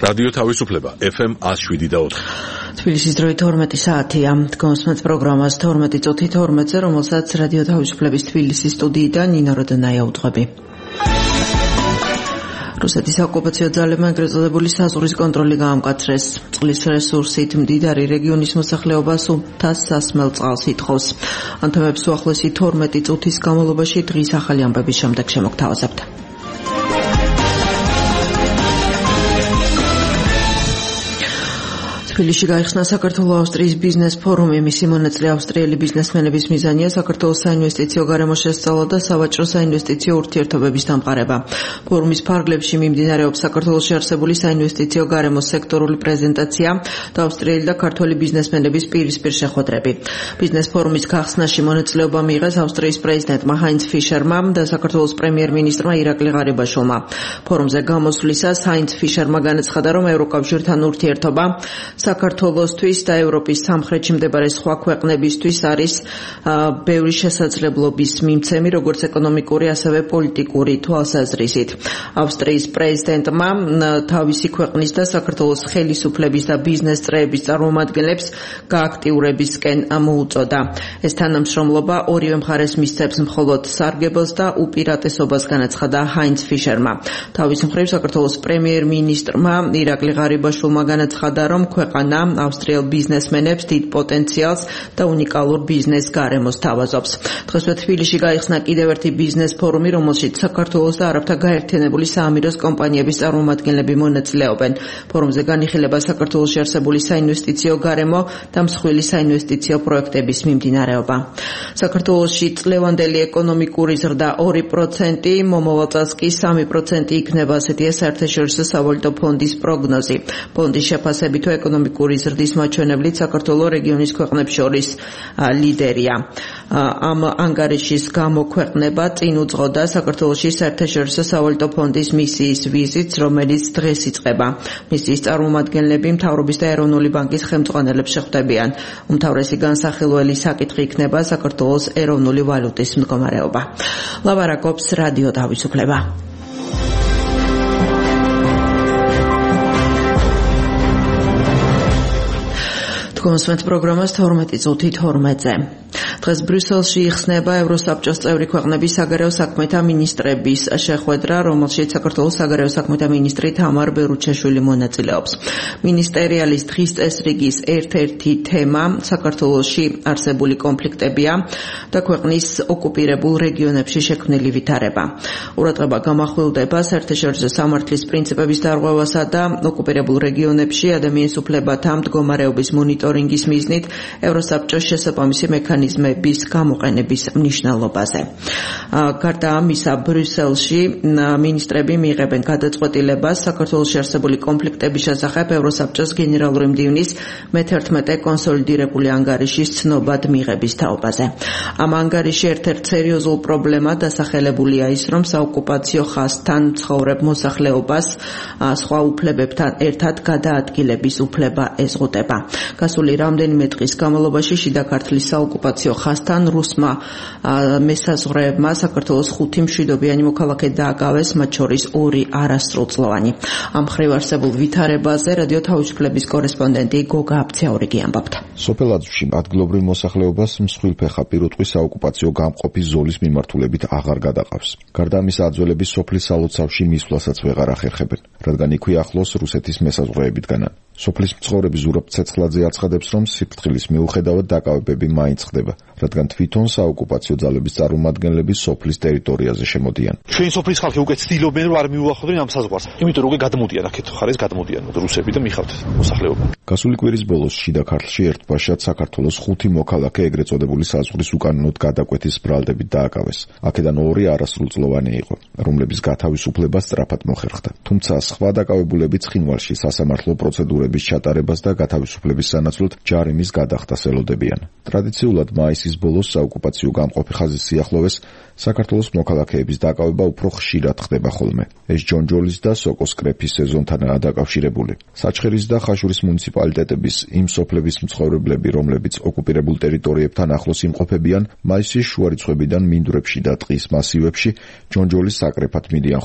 რადიო თავისუფლება FM 107.4. თბილისის დროი 12 საათია. დგომსმენთ პროგრამას 12 წუთი 12-ზე, რომელსაც რადიო თავისუფლების თბილისის სტუდიიდან ნინო როდონაია უძღვები. რუსეთის ოკუპაციო ძალებმა ეგრეთ წოდებული საზღვრის კონტროლი გაამკაცრეს. წყლის რესურსით მდიდარი რეგიონის მოსახლეობას უთას სასმელ წყალს ითხოვს. ამ თემებს უახლესი 12 წუთის განმავლობაში დღის ახალი ამბების შემდეგ შემოგთავაზებთ. თბილისში გაიხსნა საქართველო-ავსტრიის ბიზნეს ფორუმი. მისი მონაწილე ავსტრიელი ბიზნესმენების მიზანია საქართველოს საინვესტიციო გარემო შესწავლა და სავაჭრო საინვესტიციო ურთიერთობების დამყარება. ფორუმის ფარგლებში მიმდინარეობს საქართველოში არსებული საინვესტიციო გარემოს სექტორული პრეზენტაცია და ავსტრიელი და ქართველი ბიზნესმენების პირისპირ შეხვედრები. ბიზნეს ფორუმის გახსნაში მონაწილეობა მიიღეს ავსტრიის პრეზიდენტმა ჰაინც ფიშერმა და საქართველოს პრემიერ-მინისტრმა ირაკლი ღარიბაშვილმა. ფორუმზე გამოსვლისას ჰაინც ფიშერმა განაცხადა, რომ ევროკავშირთან ურთიერთობა საქართველოსთვის და ევროპის სამხრეთში მდებარე სხვა ქვეყნებისთვის არის ბევრი შესაძლებლობის მიმცემი, როგორც ეკონომიკური, ასევე პოლიტიკური თვალსაზრისით. ავსტრიის პრეზიდენტმა თავისი ქვეყნის და საქართველოს ხელისუფლების და ბიზნეს წრეების წარმომადგენლებს გააქტიურებისკენ მოუწოდა. ეს თანამშრომლობა ორივე მხარეს მისცემს მხოლოდ სარგებელს და უპირატესობას, განაცხადა ჰაინც ფიშერმა. თავის მხრივ საქართველოს პრემიერ-მინისტრმა ირაკლი ღარიბაშვილმა განაცხადა, რომ ქვეყანა ავსტრიელ ბიზნესმენებს დიდ პოტენციალს და უნიკალურ ბიზნეს გარემოს თავაზობს. დღესვე თბილისში გაიხსნა კიდევ ერთი ბიზნეს ფორუმი, რომელშიც საქართველოს და არაბთა გაერთიანებული საამიროს კომპანიების წარმომადგენლები მონაწილეობენ. ფორუმზე განიხილება საქართველოში არსებული საინვესტიციო გარემო და მსხვილი საინვესტიციო პროექტების მიმდინარეობა. საქართველოში წლევანდელი ეკონომიკური ზრდა 2%, მომავალ წელს კი 3% იქნება, ასეთია საერთაშორისო სავალუტო ფონდის პროგნოზი. ფონდის შეფასებით ეკონომიკური ზრდის მაჩვენებლით საქართველოს რეგიონის ქვეყნებს შორის ლიდერია. ამ ანგარიშის გამოქვეყნება წინ უძღოდა საქართველოში საერთაშორისო სავალუტო ფონდის მისიის ვიზიტს, რომელიც დღეს იწყება. მისიის წარმომადგენლები მთავრობის და ეროვნული ბანკის ხელმძღვანელებს შეხვდებიან. უმთავრესი განსახილველი საკითხი იქნება საქართველოს ეროვნული ვალუტის მდგომარეობა. ლაბარაკობს რადიო თავისუფლება. დგომსმენთ პროგრამას 12 წუთი 12-ზე. დღეს ბრიუსელში იხსნება ევროსაბჭოს წევრი ქვეყნების საგარეო საქმეთა მინისტრების შეხვედრა, რომელშიც საქართველოს საგარეო საქმეთა მინისტრი თამარ ბერუჩეშვილი მონაწილეობს. მინისტერიალის დღის წესრიგის ერთ-ერთი თემა საქართველოში არსებული კონფლიქტებია და ქვეყნის ოკუპირებულ რეგიონებში შექმნილი ვითარება. ყურადღება გამახვილდება საერთაშორისო სამართლის პრინციპების დარღვევასა და ოკუპირებულ რეგიონებში ადამიანის უფლებათა მდგომარეობის მონიტორინგის მიზნით ევროსაბჭოს შესაბამისი მექანიზმების გამოყენების მნიშვნელობაზე. გარდა ამისა, ბრიუსელში მინისტრები მიიღებენ გადაწყვეტილებას საქართველოში არსებული კონფლიქტების შესახებ ევროსაბჭოს გენერალური მდივნის მე-11 კონსოლიდირებული ანგარიშის ცნობად მიღების თაობაზე. ამ ანგარიში ერთ-ერთ სერიოზულ პრობლემად დასახელებულია ის, რომ საოკუპაციო ხაზთან მცხოვრებ მოსახლეობას სხვა უფლებებთან ერთად გადაადგილების უფლება ეზღუდება. გასული რამდენიმე დღის განმავლობაში შიდა ქართლის საოკუპაციო ხაზთან რუსმა მესაზღვრეებმა საქართველოს 5 მშვიდობიანი მოქალაქე დააკავეს, მათ შორის 2 არასრულწლოვანი. ამ მხრივ არსებულ ვითარებაზე რადიო თავისუფლების კორესპონდენტი გოგა აბცაურიგი ამბობდა. სოფელაძვში ადგილობრივ მოსახლეობას მსხვილფეხა პირუტყვის საოკუპაციო გამყოფის ზოლის მიმართულებით აღარ გადაყავს. გარდა ამისა, აძველების სოფლის სალოცავში მისვლასაც ვეღარ ახერხებენ, რადგან იქვე ახლოს რუსეთის მესაზღვრეებითგანან. სოფლის მცხოვრები ზურაბ ცეცხლაძე აცხადებს, რომ სიფრთხილის მიუხედავად დაკავებები მაინც ხდება, რადგან თვითონ საოკუპაციო ძალების წარმომადგენლები სოფლის ტერიტორიაზე შემოდიან. ჩვენი სოფლის ხალხი უკვე ცდილობენ, რომ არ მიუახლოვდნენ ამ საზღვარს. იმიტომ რომ უკვე გადმოდიან აქეთ ხარეს გადმოდიან რუსები და მიხავთ მოსახლეობა. გასული კვირის ბოლოს შიდა ქართლში ერთბაშად საქართველოს 5 მოქალაქე ეგრეთ წოდებული საზღვრის უკანონოდ გადაკვეთის ბრალდებით დააკავეს. აქედან 2 არასრულწლოვანი იყო, რომლების გათავისუფლება სწრაფად მოხერხდა. თუმცა სხვა დაკავებულებიც ცხინვალში სასამართლო პროცედურების ჩატარებას და გათავისუფლების სანაცვლოდ ჯარიმის გადახდას ელოდებიან. ტრადიციულად მაისის ბოლოს საოკუპაციო გამყოფი ხაზის სიახლოვეს საქართველოს მოქალაქეების დაკავება უფრო ხშირად ხდება ხოლმე. ეს ჯონჯოლის და სოკოს კრეფის სეზონთანაა დაკავშირებული. საჩხერის და ხაშურის მუნიციპალიტეტების იმ სოფლების მცხოვრებლები, რომლებიც ოკუპირებულ ტერიტორიებთან ახლოს იმყოფებიან, მაისის შუა რიცხვებიდან მინდვრებში და ტყის მასივებში ჯონჯოლის საკრეფად მიდიან ხოლმე.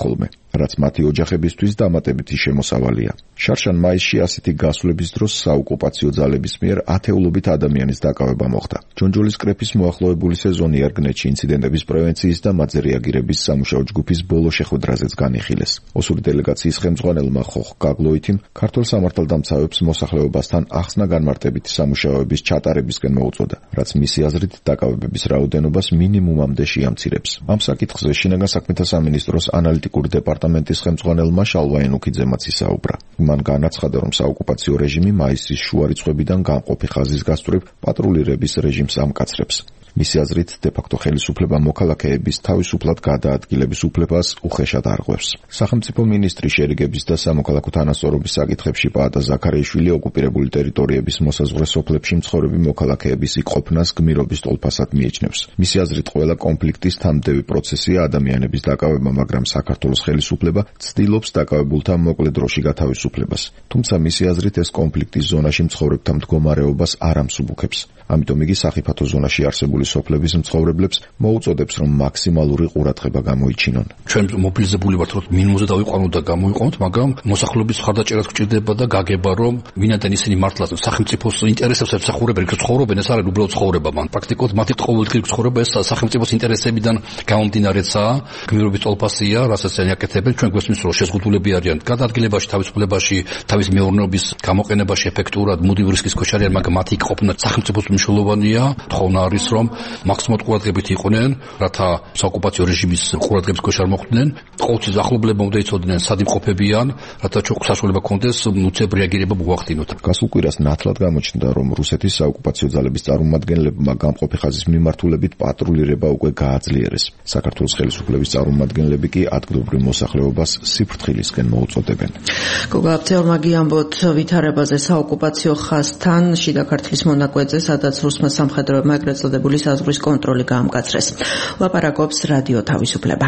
რაც მათი ოჯახებისთვის დამატებითი შემოსავალია. შარშან მაისში ასეთი გასვლების დროს საოკუპაციო ძალების მიერ ათეულობით ადამიანის დაკავება მოხდა. ჯონჯოლის კრეფის მოახლოებული სეზონი არგნეთში ინციდენტების პრევენციის და მათზე რეაგირების სამუშაო ჯგუფის ბოლო შეხვედრაზეც განიხილეს. ოსური დელეგაციის ხელმძღვანელმა ხოხ გაგლოითიმ ქართულ სამართალდამცავებს მოსახლეობასთან ახსნა განმარტებითი სამუშაოების ჩატარებისკენ მოუწოდა, რაც მისი აზრით დაკავებების რაოდენობას მინიმუმამდე შეამცირებს. ამ საკითხზე შინაგან საქმეთა სამინისტროს ანალიტიკური დეპარტამენტის ხელმძღვანელმა შალვა ენუქიძემაც ისაუბრა. მან განაცხადა, რომ საოკუპაციო რეჟიმი მაისის შუა რიცხვებიდან გამყოფი ხაზის გასწვრივ პატრულირების რეჟიმს ამკაცრებს. მისი აზრით, დე-ფაქტო ხელისუფლება მოქალაქეების თავისუფლად გადაადგილების უფლებას უხეშად არღვევს. სახელმწიფო მინისტრი შერიგების და სამოქალაქო თანასწორობის საკითხებში პაატა ზაქარიაშვილი ოკუპირებული ტერიტორიების მოსაზღვრე სოფლებში მცხოვრები მოქალაქეების იყოფნას გმირობის ტოლფასად მიიჩნევს. მისი აზრით, ყველა კონფლიქტის თანმდევი პროცესია ადამიანების დაკავება, მაგრამ საქართველოს ხელისუფლება ცდილობს დაკავებულთა მოკლე დროში გათავისუფლებას. თუმცა მისი აზრით, ეს კონფლიქტის ზონაში მცხოვრებთა მდგომარეობას არ ამსუბუქებს. ამიტომ იგი სახიფათო ზონაში არსებული სოფლების მცხოვრებლებს მოუწოდებს, რომ მაქსიმალური ყურადღება გამოიჩინონ. ჩვენ მობილიზებული ვართ, რომ მინიმუმზე დავიყვანოთ და გამოიყვანოთ, მაგრამ მოსახლეობის ხარდაჭერაც გჭირდება და გაგება, რომ ვინაიდან ისინი მართლაც სახელმწიფოს ინტერესებს ემსახურებენ, იქ ცხოვრობენ, ეს არ არის უბრალოდ ცხოვრება, მან პრაქტიკულად მათი ყოველდღიური ცხოვრება ეს სახელმწიფოს ინტერესებიდან გამომდინარეცაა, გმირობის ტოლფასია, რასაც აკეთებენ, ჩვენ გვესმის, რომ შეზღუდულები არიან გადაადგილებაში, თავისუფლებაში, თავის მეურნეობის გამოყენებაში ეფექტურად, მუდმივ რისკის ქვეშ არიან, მაგრამ მათი ყოფნა სახელმწიფოს მნიშვნელოვანია, თხოვნა არის, რომ მაქსიმალურად ყურადღებით იყვნენ, რათა საოკუპაციო რეჟიმის ყურადღების ქვეშ არ მოხვდნენ, ყოველთვის ახლობლებმა უნდა იცოდნენ, სად იმყოფებიან, რათა ჩვენ საშუალება გქონდეს უცებ რეაგირება მოახდინოთ. გასულ კვირას ნათლად გამოჩნდა, რომ რუსეთის საოკუპაციო ძალების წარმომადგენლებმა გამყოფი ხაზის მიმართულებით პატრულირება უკვე გააძლიერეს. საქართველოს ხელისუფლების წარმომადგენლები კი ადგილობრივ მოსახლეობას სიფრთხილისკენ მოუწოდებენ. გოგა აფთიორმა გიამბოთ ვითარებაზე საოკუპაციო ხაზთან შიდა ქართლის მონაკვეთზე, სადაც რუსმა სამხედროებმა ეგრეთ წოდებული საზღვრის კონტროლი გაამკაცრეს. ლაპარაკობს რადიო თავისუფლება.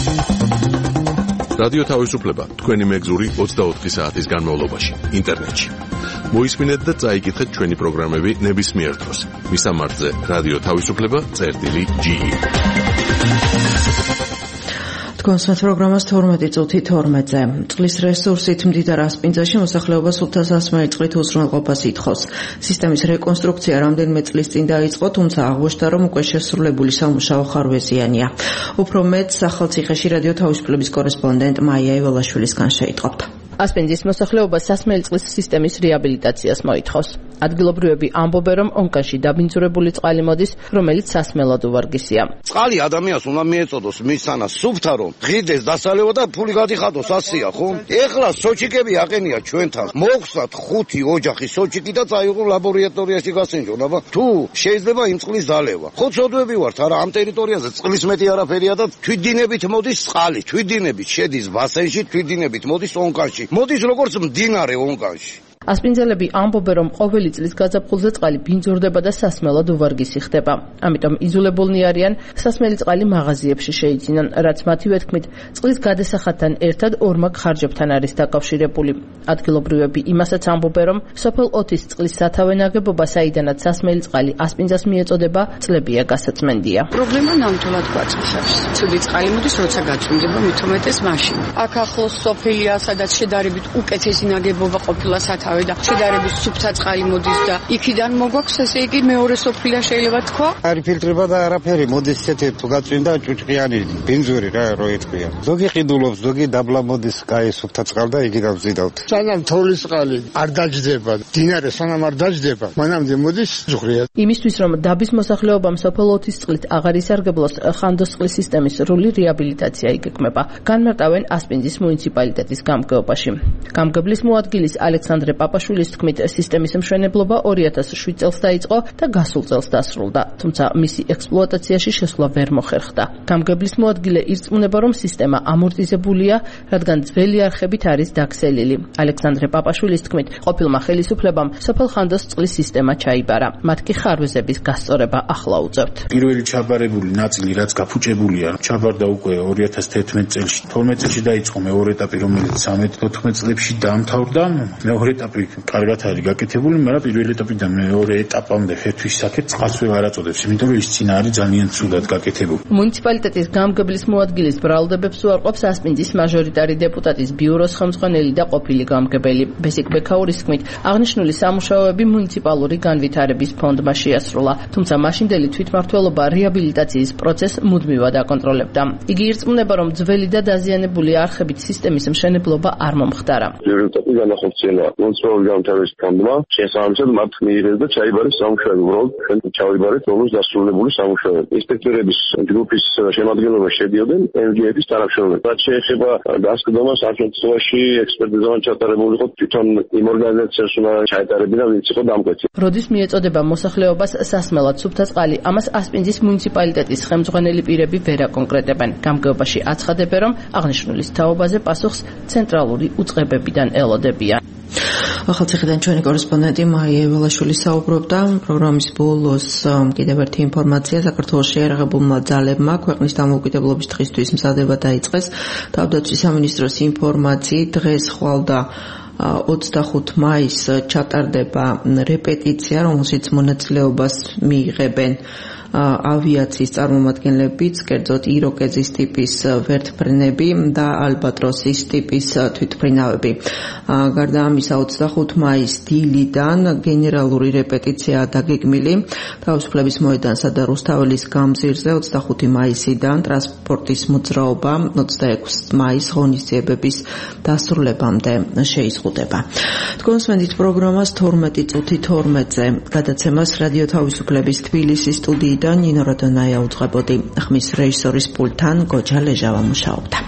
რადიო თავისუფლება თქვენი მეგზური 24 საათის განმავლობაში ინტერნეტში. მოისმინეთ და წაიკითხეთ ჩვენი პროგრამები ნებისმიერ დროს. მისამართზე რადიო თავისუფლება.ge. კონსერტ პროგრამას 12 წუთი 12-ზე. წყლის რესურსით მდიდარ ასპინძაში მოსახლეობა სუფთა სასმელი წყლით უზრუნველყოფას ითხოვს. სისტემის რეკონსტრუქცია რამდენიმე წლის წინ დაიწყო, თუმცა აღმოჩნდა, რომ უკვე შესრულებული სამუშაო ხარვეზიანია. უფრო მეტ ახალციხეში რადიო თავისუფლების კორესპონდენტ მაია ივალაშვილისგან შეიტყობთ. ასპინძის მოსახლეობა სასმელი წყლის სისტემის რეაბილიტაციას მოითხოვს. ადგილობრივები ამბობენ, რომ ონკანში დაბინძურებული წყალი მოდის, რომელიც სასმელად უვარგისია. წყალი ადამიანს უნდა მიეწოდოს მისანა სუფთა, რომ ღიდეს დასალევა და ფული გადიხადოს, ასია ხო? ეხლა სოჩიკები აყენია ჩვენთან. მოხსნათ 5 ოჯახი სოჩიკი და წაიღო ლაბორატორიაში გასენჯონ, აბა თუ შეიძლება იმ წყლის დალევა. ხო ცოდვები ვართ, არა ამ ტერიტორიაზე წყლის მეტი არაფერია და თვითდინებით მოდის წყალი, თვითდინებით შედის ბასენში, თვითდინებით მოდის ონკანში. მოდის როგორც მდინარე ონკანში. ასპინძელები ამბობენ, რომ ყოველი წლის გაზაფხულზე წყალი ბინძურდება და სასმელად უვარგისი ხდება. ამიტომ იზოლებულნი არიან, სასმელი წყალი მაღაზიებში შეიძინონ, რაც მათივე თქმით, წყლის გადასახადთან ერთად ორმაგ ხარჯებთან არის დაკავშირებული. ადგილობრივები იმასაც ამბობენ, რომ სოფელ ოთის წყლის სათავე ნაგებობა, საიდანაც სასმელი წყალი ასპინძას მიეწოდება, წლებია გასაწმენდია. პრობლემა ნამდვილად გვაწესებს. ცუდი წყალი მოდის, როცა გაწმენდება, მით უმეტეს მაშინ. აქ ახლოს სოფელია, სადაც შედარებით უკეთესი ნაგებობა ყოფილა სათავე და შედარებით სუფთა წყალი მოდის და იქიდან მოგვაქვს, ესე იგი მეორე სოფლია შეიძლება თქვა. არი ფილტრება და არაფერი მოდის ისეთი თუ გაწვინდა ჭუჭყიანი ბენზური რა როეთქვია. ზოგი ყიდულობს, ზოგი დაბლა მოდის, კაი სუფთა წყალი და იგი დავზიდავთ. სანამ თოვლის წყალი არ დაჯდება, დინარე სანამ არ დაჯდება, მანამდე მოდის ზღვრია. იმისთვის რომ დაბის მოსახლეობამ სოფელ ოთის წყლით აღარ ისარგებლოს, ხანდოს წყლის სისტემის სრული რეაბილიტაცია იგეგმება. განმარტავენ ასპინძის მუნიციპალიტეტის გამგეობაში. გამგებლის მოადგილის ალექსანდრე პაპაშვილის თქმით, სისტემის მშენებლობა 2007 წელს დაიწყო და გასულ წელს დასრულდა, თუმცა მისი ექსპლუატაციაში შესვლა ვერ მოხერხდა. გამგებლის მოადგილე ირწმუნება, რომ სისტემა ამორტიზებულია, რადგან ძველი არხებით არის დაქსელილი. ალექსანდრე პაპაშვილის თქმით, ყოფილმა ხელისუფლებამ სოფელ ხანდოს წყლის სისტემა ჩაიბარა. მათ კი ხარვეზების გასწორება ახლა უწევთ. პირველი ჩაბარებული ნაწილი, რაც გაფუჭებულია, ჩაბარდა უკვე 2011 წელს. 12 წელს დაიწყო მეორე ეტაპი, რომელიც 13-14 წლებში დაამთავრდა. მეორე ეტაპი კარგად არის გაკეთებული, მაგრამ პირველი ეტაპიდან მეორე ეტაპამდე ფერთვის საკეთ წყალს ვერ აწოდებს, იმიტომ რომ ის წინა არის ძალიან ცუდად გაკეთებული. მუნიციპალიტეტის გამგებლის მოადგილის ბრალდებებს უარყოფს ასპინძის მაჟორიტარი დეპუტატის ბიუროს ხელმძღვანელი და ყოფილი გამგებელი. ბესიკ ბექაურის თქმით, აღნიშნული სამუშაოები მუნიციპალური განვითარების ფონდმა შეასრულა, თუმცა მაშინდელი თვითმმართველობა რეაბილიტაციის პროცესს მუდმივად აკონტროლებდა. იგი ირწმუნება, რომ ძველი და დაზიანებული არხებით სისტემის მშენებლობა არ მომხდარა. ეტაპი განახორციელა მუნიციპალური განვითარების ფონდმა, შესაბამისად მათ მიიღეს და ჩაიბარეს სამუშაოები, უბრალოდ ჩვენ ჩავიბარეთ როგორც დასრულებული სამუშაოები. ინსპექტორების ჯგუფის შემადგენლობაში შედიოდნენ MGF-ის თანამშრომლები. რაც შეეხება გასკდომას, არჩევნებში ექსპერტიზა ჩატარებული იყო თვითონ იმ ორგანიზაციას, უნდა ჩაეტარებინა, ვინც იყო დამკვეთი. როდის მიეწოდება მოსახლეობას სასმელად სუფთა წყალი, ამას ასპინძის მუნიციპალიტეტის ხელმძღვანელი პირები ვერ აკონკრეტებენ. გამგეობაში აცხადებენ, რომ აღნიშნული თაობაზე პასუხს ცენტრალური უწყებებიდან ელოდებიან. ახალციხიდან ჩვენი კორესპონდენტი მაია ეველაშვილი საუბრობდა. პროგრამის ბოლოს კიდევ ერთი ინფორმაცია. საქართველოს შეიარაღებულმა ძალებმა ქვეყნის დამოუკიდებლობის დღისთვის მზადება დაიწყეს. თავდაცვის სამინისტროს ინფორმაციით დღეს ხვალდა 25 მაისს ჩატარდება რეპეტიცია, რომელშიც მონაწილეობას მიიღებენ ავიაციის წარმომადგენლებიც, კერძოდ იროკეზის ტიპის ვერტმფრენები და ალბატროსის ტიპის თვითმფრინავები. გარდა ამისა 25 მაისს დილიდან გენერალური რეპეტიციაა დაგეგმილი თავისუფლების მოედანსა და რუსთაველის გამზირზე, 25 მაისიდან ტრანსპორტის მოძრაობა 26 მაისს ღონისძიებების დასრულებამდე შეიზღუდება. თქვენსმენით პროგრამას 12:12-ზე გადაცემას რადიო თავისუფლების თბილისის სტუდიიდან ნინო როდონაია უძღვებოდი. ხმის რეჟისორის პულტთან გოჯა ლეჟავა მუშაობდა.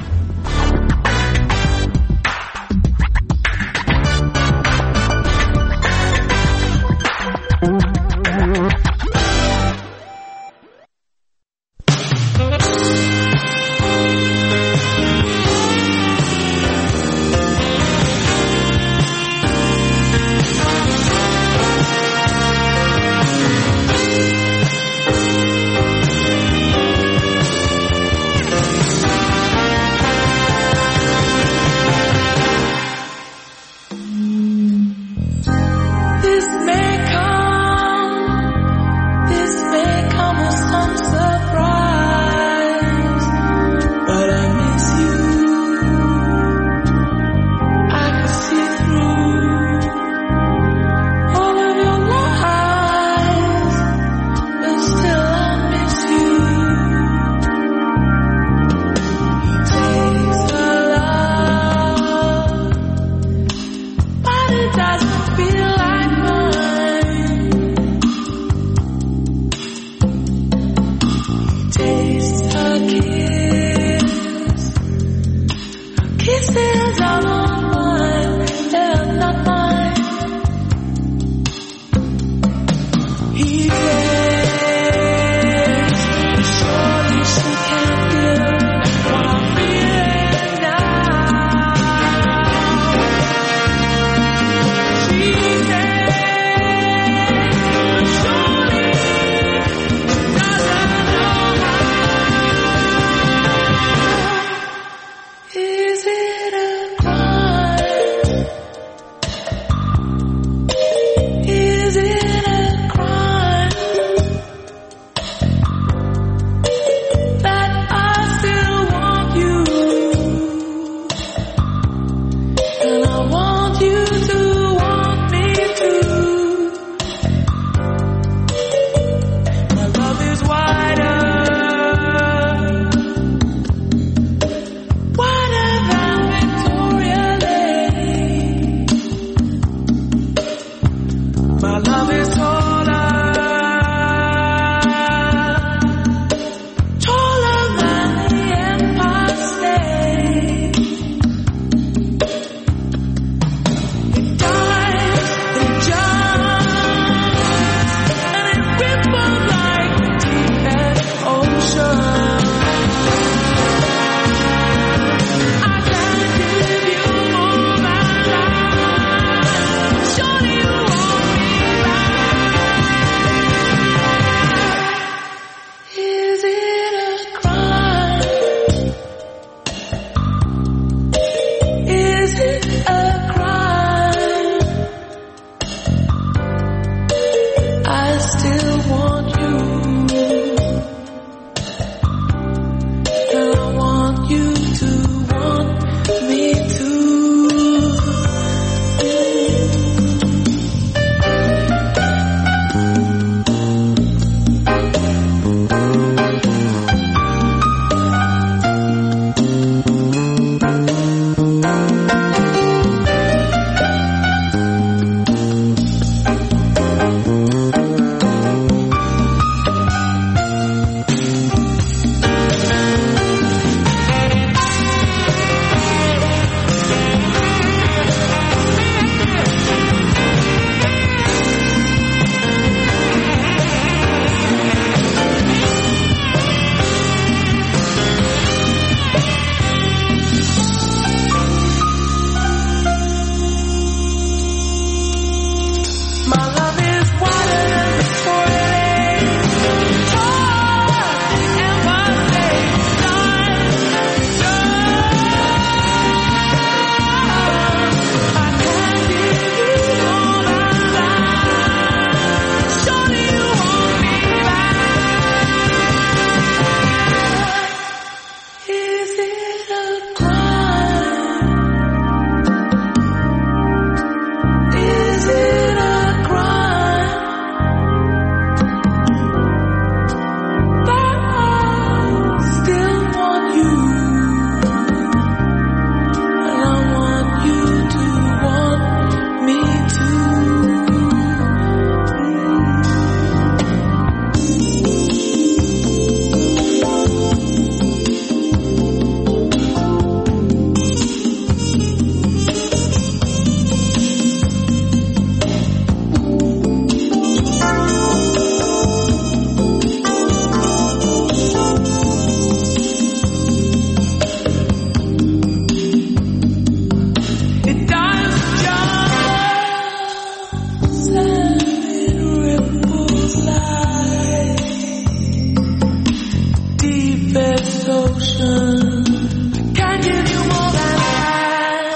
this ocean. Can't give you more than that.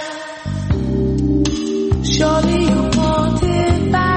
Surely you want it back.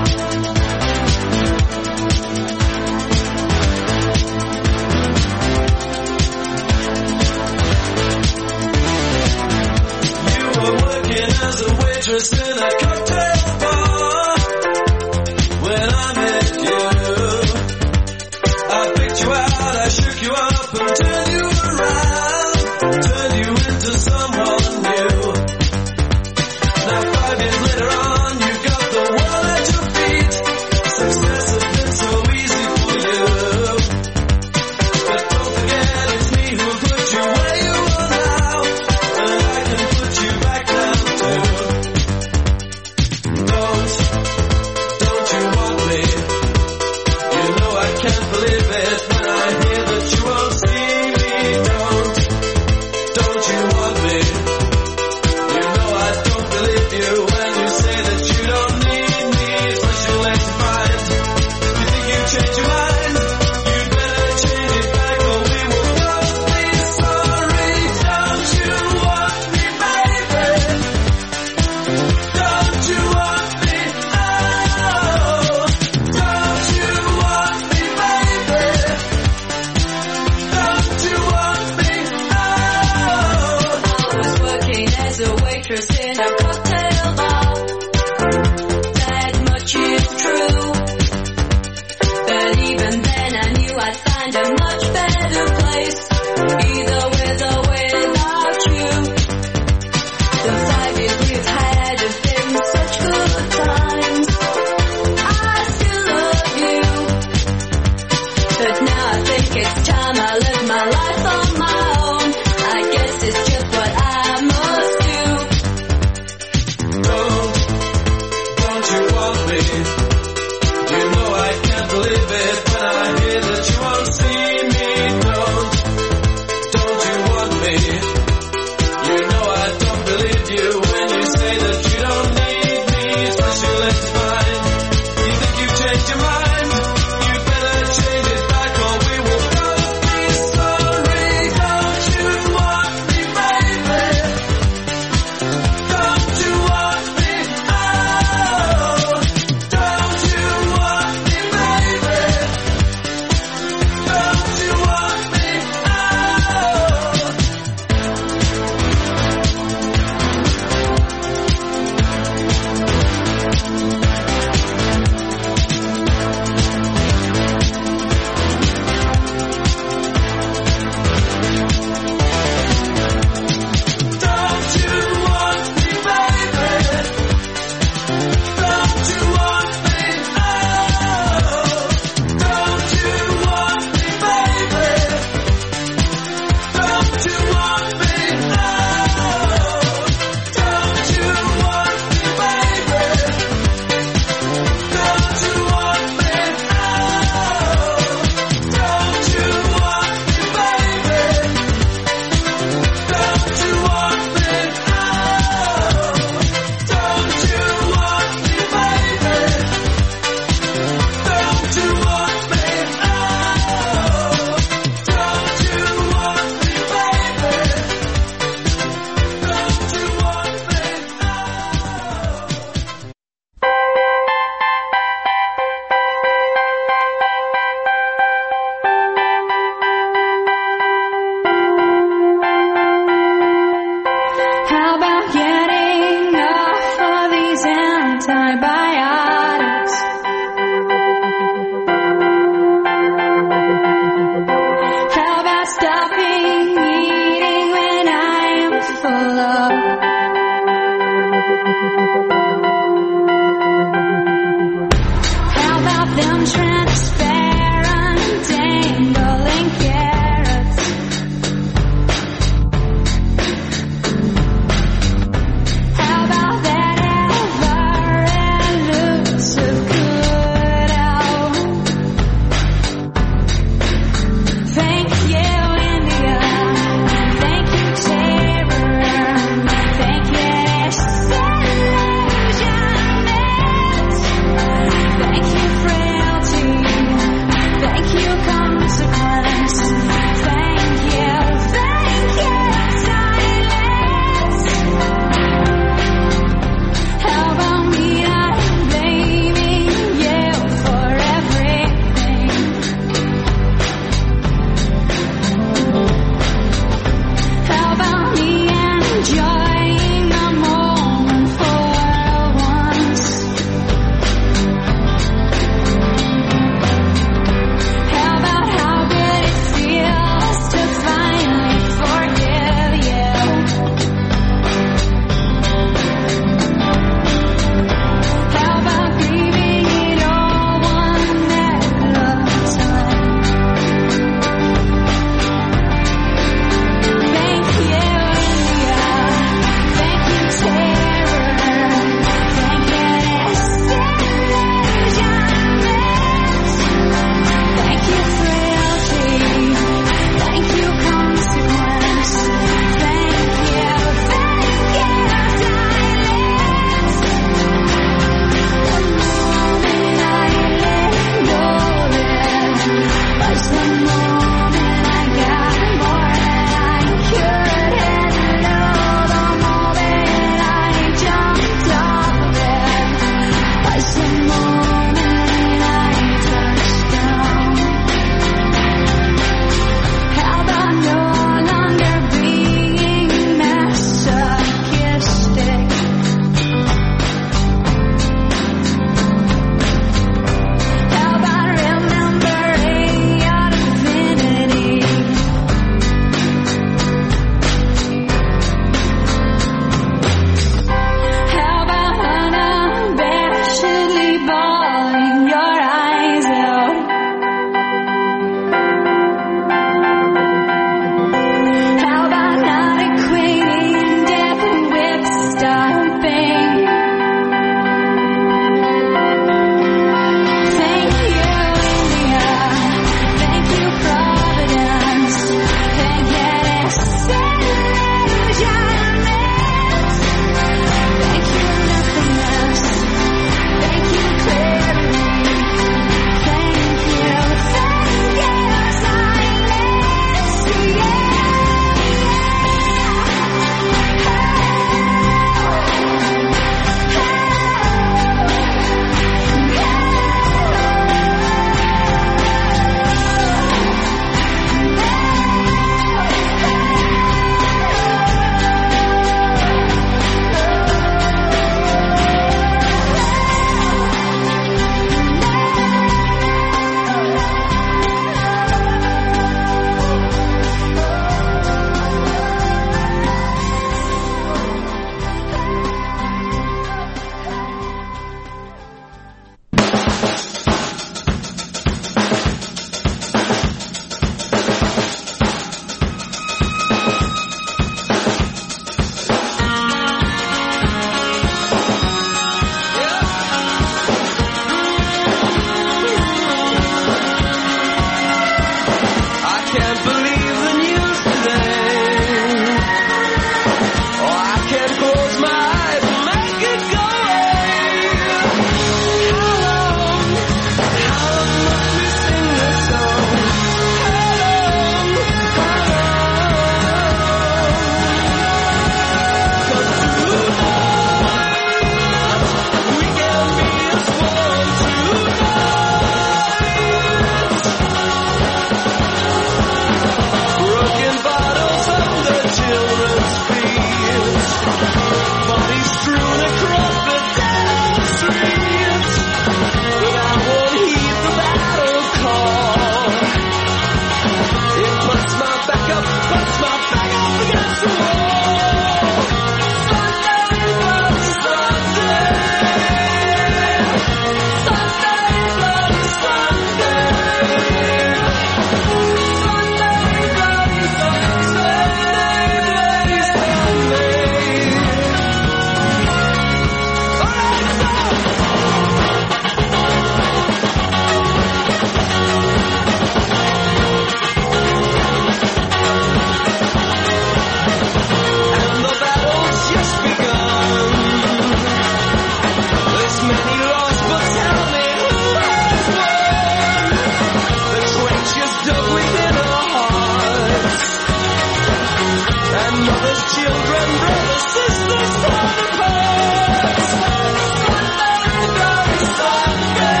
and mothers, children, brothers, sisters torn apart. Sunday, Sunday,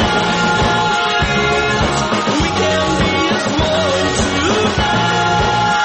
we can be as one tonight.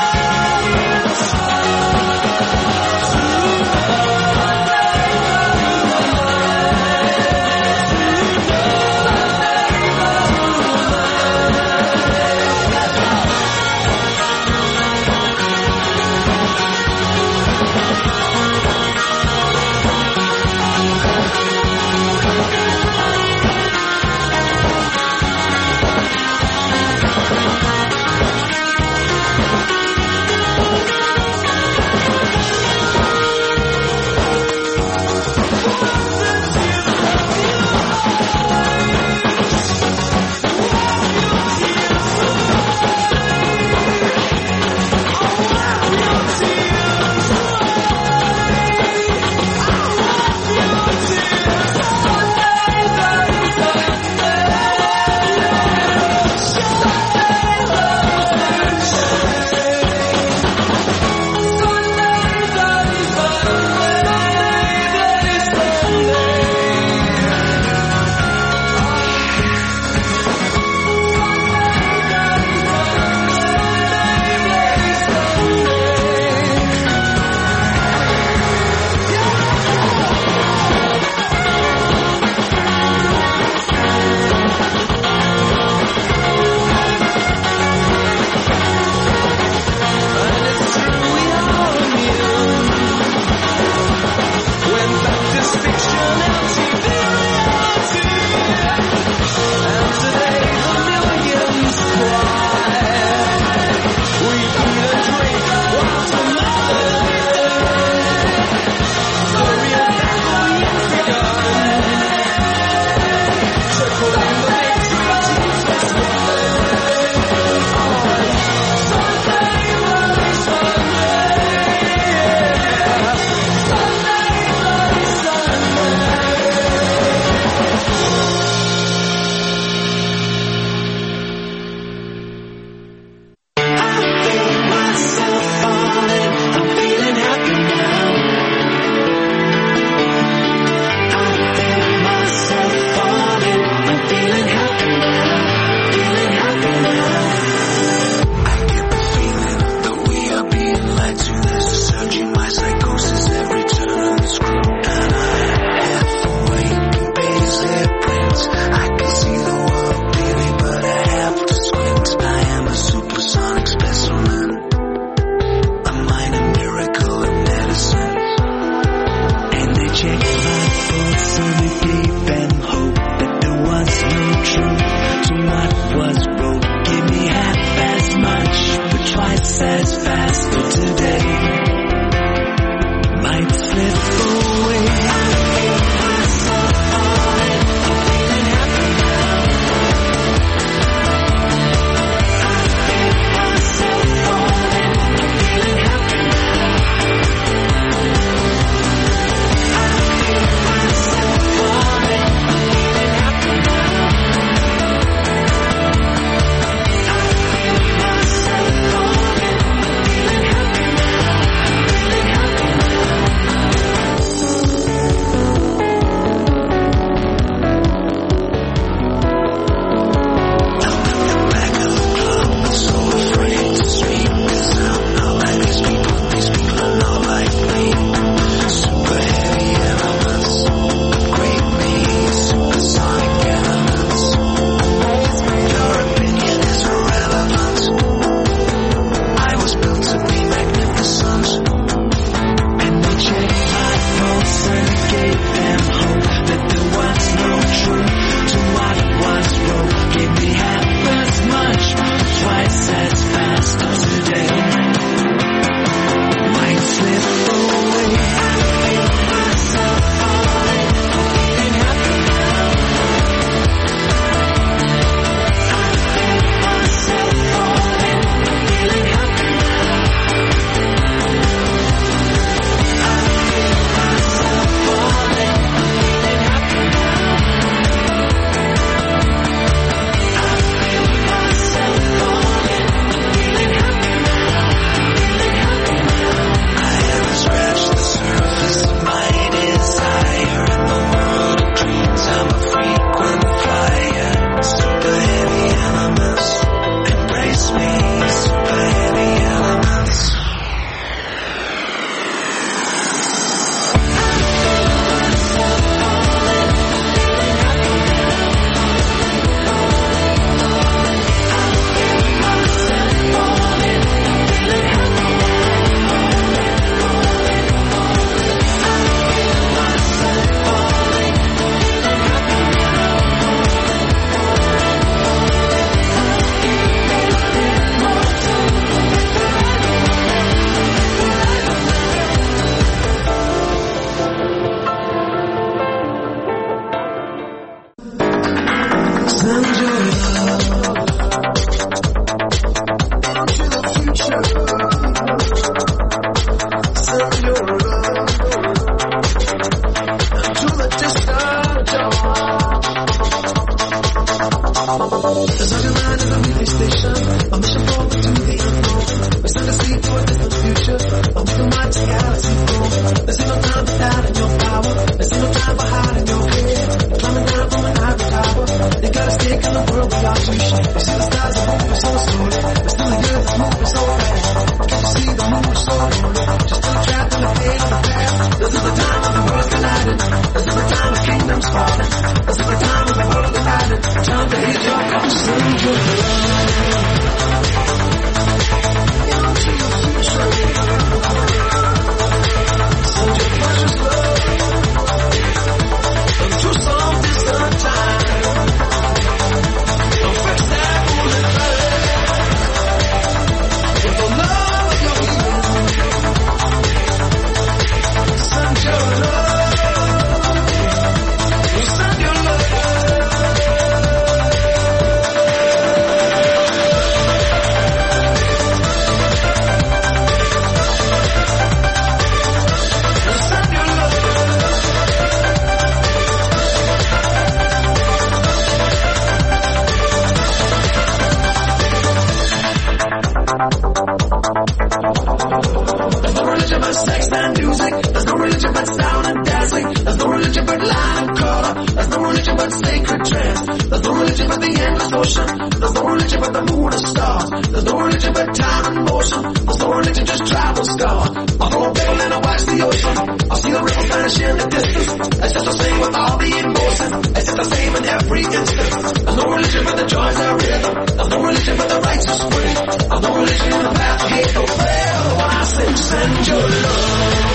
but sex and music. There's no religion but sound and dancing. There's no religion but line and color. There's no religion but sacred trance. There's no religion but the endless ocean. There's no religion but the moon and stars. There's no religion but time and motion. There's no religion, just travel scars. I throw a barrel and I watch the ocean. I see the river vanish in the distance. It's just the same with all the emotion. It's just the same in every instant. There's no religion but the joys and rhythm. There's no religion but the righteous way. There's no religion in the path of hate or prayer. When I sing, send your love.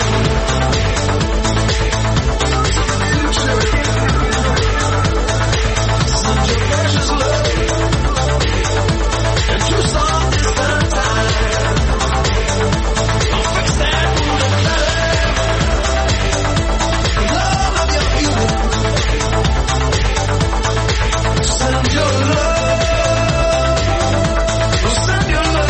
Send your precious love. And you saw this time. I'll fix that wounded love. Love of your beauty. Send your love. Send your love.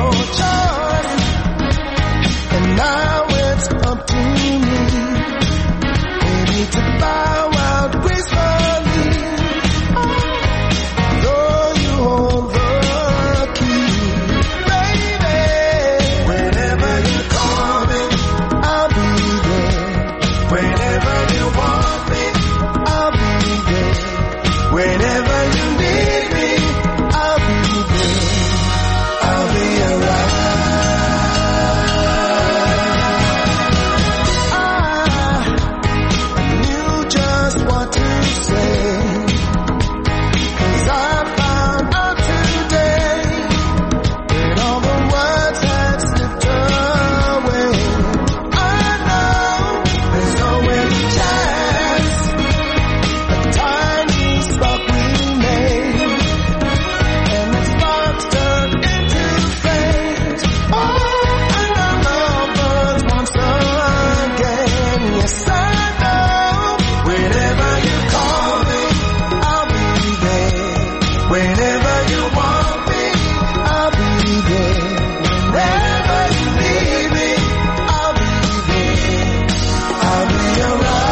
choice, and now it's up to me. Maybe to bow out gracefully, though you hold the key, baby. Whenever you call me, I'll be there. Whenever you want me, I'll be there. Whenever you need me, I'll be there. I'll be around. I knew just what to say, 'cause I found out today that all the words had slipped away. I know there's always a chance, a tiny spark we made, and the sparks turned into flames. Oh, and I love us once again. Yes, I know. Whenever you call me, I'll be there. Whenever you want me, I'll be there. Whenever you need me, I'll be there. I'll be around.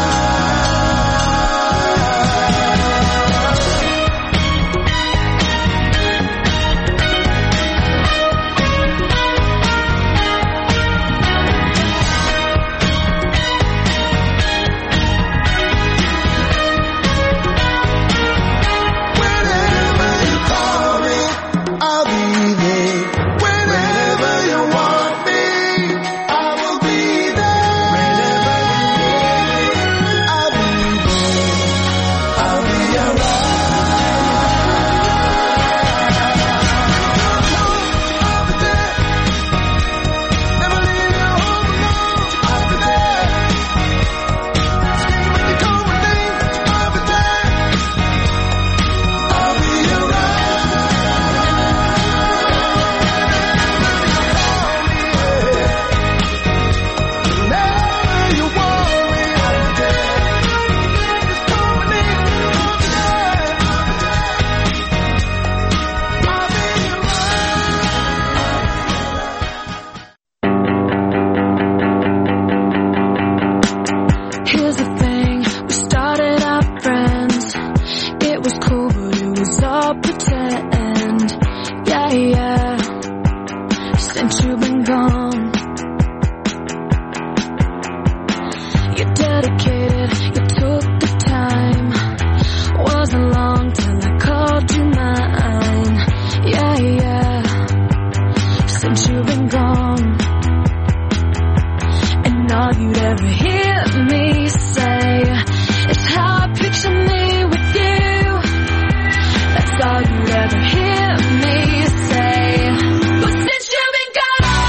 Whenever you call me, I'll be there. Whenever you want me, I will be there. Whenever you need me, I'll be there. I'll be around. I'll be there. Never leave you home alone. I'll be there. Scream when you call my name. I'll be there. I'll be around. Whenever you want me, I'll be there. Just call my name. I'll be there. I'll be Here's the thing, we started out friends. It was cool, but it was all pretend. Yeah, yeah. Since you've been gone, you're dedicated, you took the time. Wasn't long till I called you mine. Yeah, yeah. Since you've been gone, and all you'd ever hear me say is how I picture me with you. That's all you'd ever hear me say. But since you've been gone,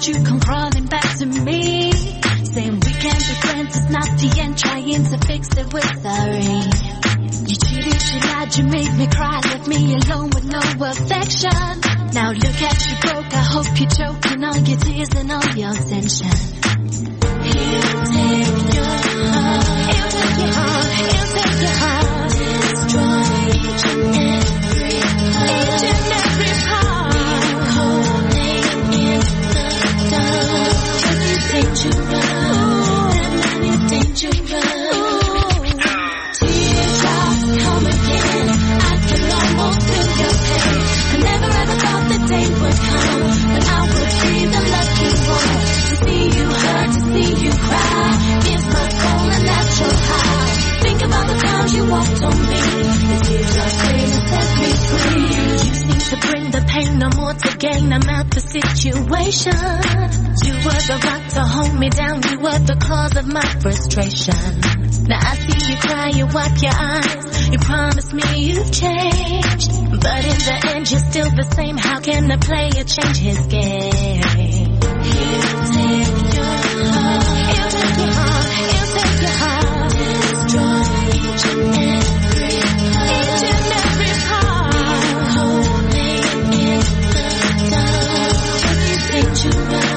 you come crawling back to me, saying we can't be friends, it's not the end, trying to fix it with sorry. You cheated, you lied, you made me cry, left me alone with no affection. Now look at you broke, I hope you're choking on your tears and all your tension. He'll take your heart, he'll take your heart, he'll take your heart, destroy each and every part, each and every part. Dangerous, that man is dangerous. Teardrops come again, I can almost feel your pain. I never ever thought the day would come, but I would be the lucky one to see you hurt, to see you cry. Gives my soul a natural high. Think about the times you walked on me, the teardrops came and set me free. You seem to bring the pain, no more to gain, I'm out the situation. You were the rock to hold me down, you were the cause of my frustration. Now I see you cry, you wipe your eyes, you promise me you've changed, but in the end you're still the same. How can a player change his game? He'll take your heart, he'll take your heart, he'll take your heart, destroy each and every part, each and every part. Holding in the dark, he's dangerous.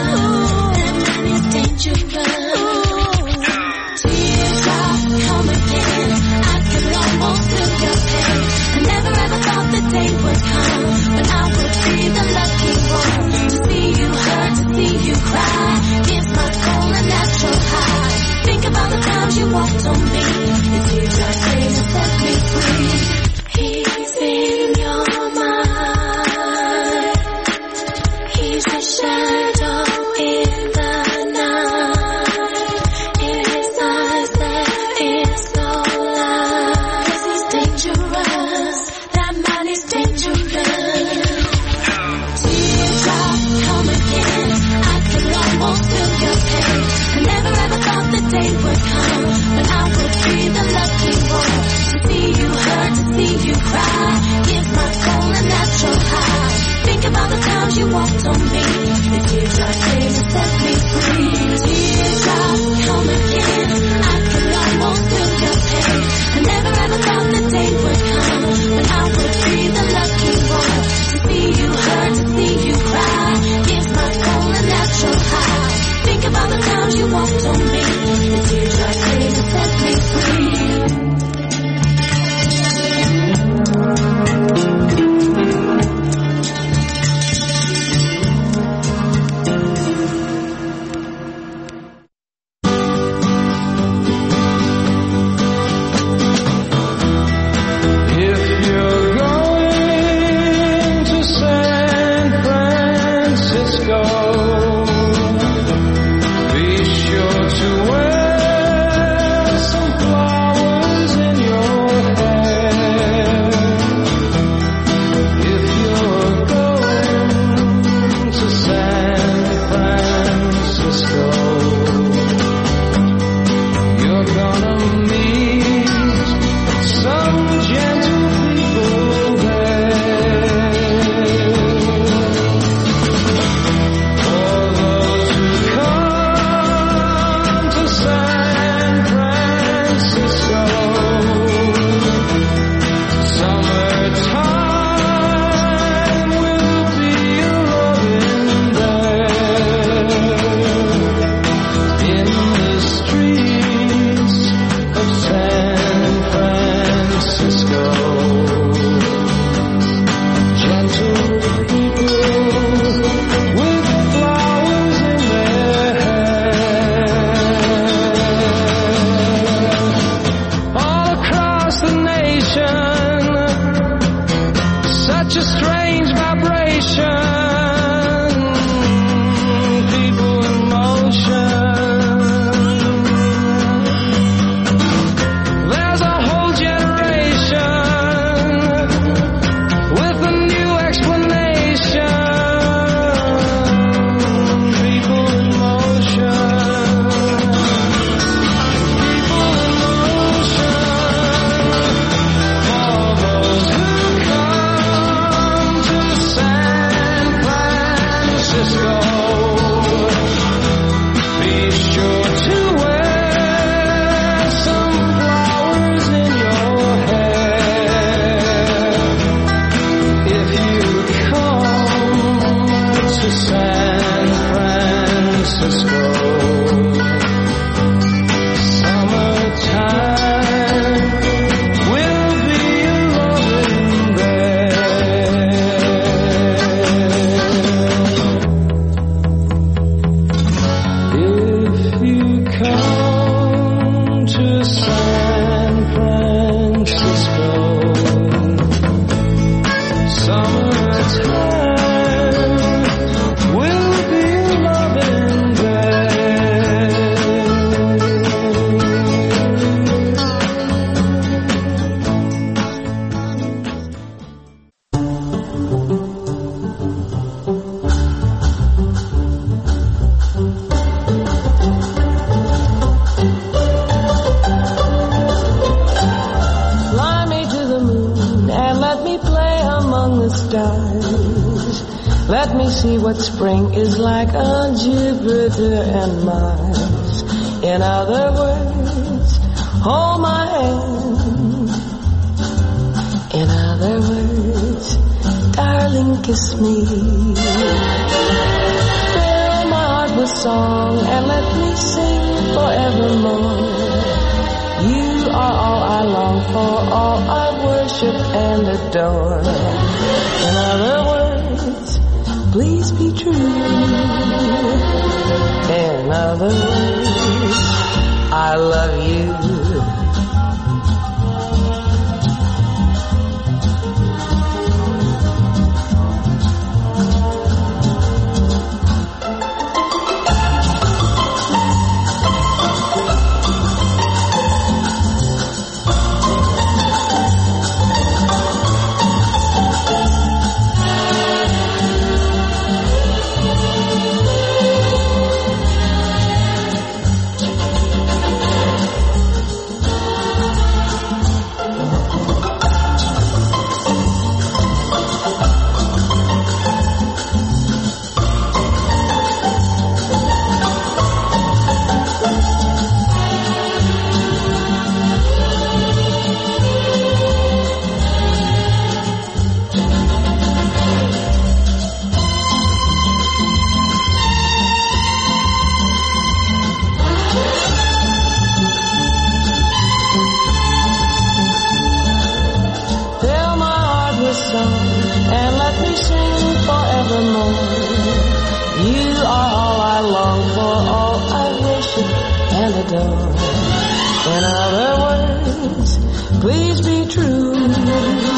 Teardrops come again, I can almost feel your pain. I never ever thought the day would come, but I would be the lucky one to see you hurt, to see you cry. Gives my soul a natural high. Think about the times you walked on me, the teardrops came and set me free. He's in your mind, he's a shadow in the day would come, but I would be the lucky one to see you hurt, to see you cry. Give my soul a natural high. Think about the times you walked on me, the teardrops came and set me free. Teardrops come again, I can almost feel your pain. I never ever thought the day would come, but I would be the lucky one to see you hurt, to see you cry. Give my soul a natural high. Think about the times you walked on me, the teardrops came and set me free. play among the stars. Let me see what spring is like on Jupiter and Mars. In other words, hold my hand. In other words, darling, kiss me. Fill my heart with song and let me sing forevermore. You are all I long for, all I worship and adore. In other words, please be true. In other words, I love you. And let me sing forevermore. You are all I long for, all I worship and adore. In other words, please be true.